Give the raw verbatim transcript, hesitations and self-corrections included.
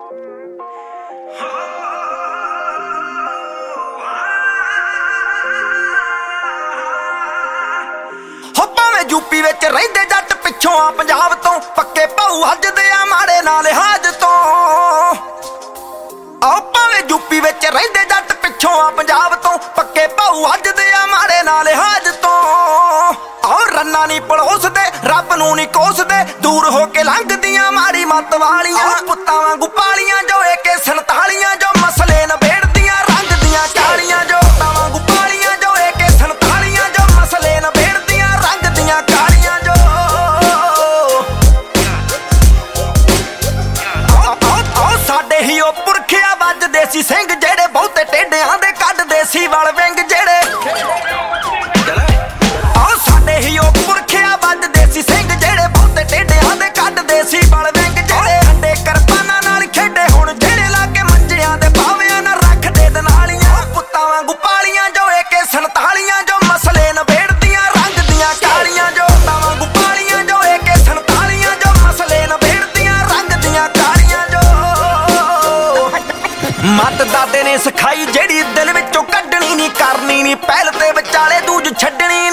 UP विच रहिंदे जट पिछों आ पंजाब तो पक्के भाऊ हजदे आ माड़े नाल लिहाज तो। आओ भावें यूपी विच रहिंदे जट पिछों आ पंजाब तो पक्के भाऊ हजदे आ माड़े नाल लिहाज तो। आओ रन्ना नहीं पड़ोसदे रब नूं नहीं कोसदे दूर हो के लंघदियां माड़ी मत वालियां पुत्तां वांगू पालियां जो ए के सनतालियां जो मसले नबेड़दियां रंग दियां कालियां जो पुत्तां वांगू पालियां जो ए के सनतालियां जो मसले नबेड़दियां रंग दियां कालियां जो। आओ साडे ही ओ पुरखिया वजदे सी सिंह जेड़े बहुते टेढ़ियां दे कढदे सी वल विंग जेड़े। आओ साडे ही ओ पुरखिया वजदे सी सिंह जेड़े बहुते टेढ़ियां दे कढदे सी वल विंग जेड़े। अंडे करपाना नाल खेडे हुण जेड़े लागे मंजियां दे भावियां ना रखदे दनालियां पुत्तां वांगू पालियां जो ए के सनतालियां जो मसले नबेड़दियां रंग दियां कालियां जो पुत्तां वांगू पालियां जो ए के सनतालियां जो मसले नबेड़दियां रंग दियां कालियां जो। मत दादे ने सिखाई जेड़ी दिल विचों कड्डणी नहीं करनी नहीं पहल ते विचाले दूज छड्डणी